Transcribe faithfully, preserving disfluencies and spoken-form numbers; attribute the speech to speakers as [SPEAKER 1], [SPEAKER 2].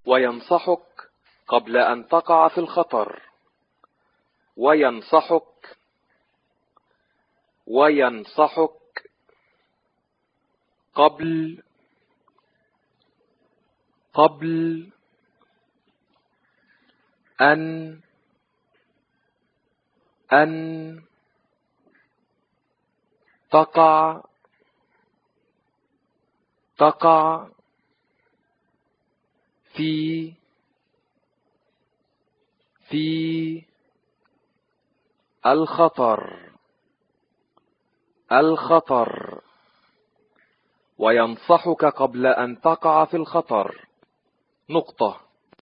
[SPEAKER 1] وينصحك قبل أن تقع في الخطر. وينصحك وينصحك قبل قبل أن أن تقع تقع في في الخطر الخطر وينصحك قبل أن تقع في الخطر. نقطة.